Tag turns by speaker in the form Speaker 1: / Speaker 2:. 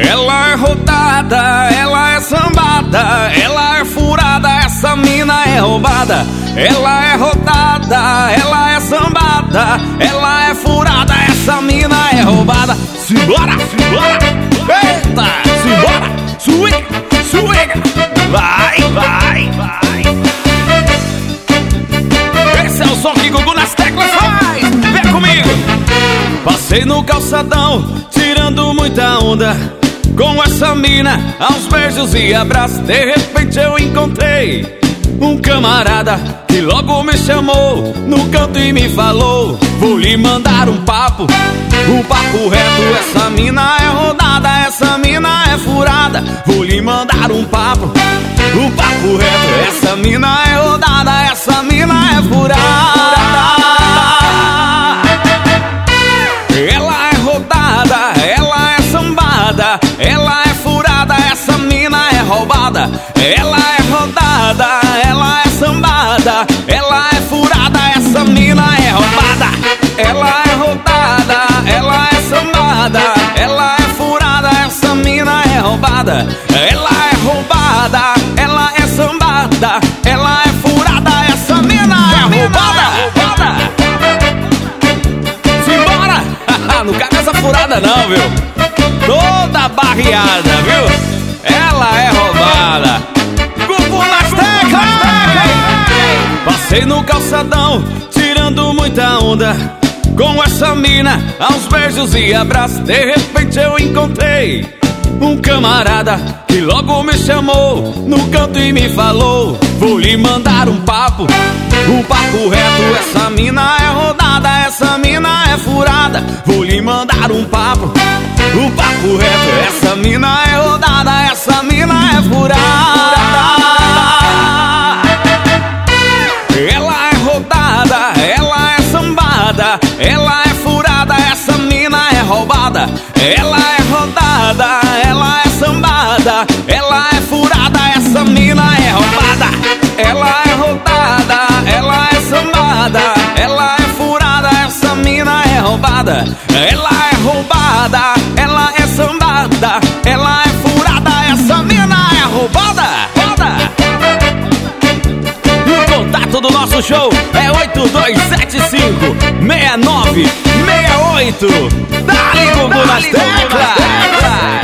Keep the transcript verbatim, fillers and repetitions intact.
Speaker 1: Ela é rodada, ela é sambada, ela é furada, essa mina é roubada. Ela é rodada, ela é sambada, ela é furada, essa mina é roubada. Simbora, simbora, eita, simbora, swing, swing, vai, vai, vai. Esse é o som que Gugu nas teclas faz, vem comigo. Passei no calçadão, tirando muita onda com essa mina, aos beijos e abraços. De repente eu encontrei um camarada que logo me chamou no canto e me falou: vou lhe mandar um papo, um papo reto. Essa mina é rodada, essa mina é furada. Vou lhe mandar um papo, um papo reto. Essa mina é rodada, essa mina é furada. Ela é rodada, ela é sambada, ela é furada, essa mina é roubada. Ela é rodada, ela é sambada, ela é furada, essa mina é roubada. Ela é rodada, ela é sambada, ela é furada, essa mina é roubada. Ela é roubada, ela é sambada, ela é furada, essa mina é roubada. Simbora! Não cabe essa furada não, viu? Toda barreada, viu? Ela é roubada. Gugu nas teclas! Passei no calçadão, tirando muita onda com essa mina, aos beijos e abraços. De repente eu encontrei um camarada que logo me chamou no canto e me falou: vou lhe mandar um papo, um papo reto. Essa mina é rodada, essa mina é furada. Vou lhe mandar um papo, um papo reto. Essa mina é rodada, essa mina é furada. Ela é rodada, ela é sambada, ela é furada, essa mina é roubada. Ela é rodada, ela é sambada, ela é furada, essa mina é roubada. Ela é rodada, ela é sambada, ela é furada, essa mina é roubada. Ela é roubada, ela é sambada, ela é furada, essa mina é roubada. E o contato do nosso show é oito dois sete cinco, seis nove seis oito. Dá-lhe Gugu nas teclas.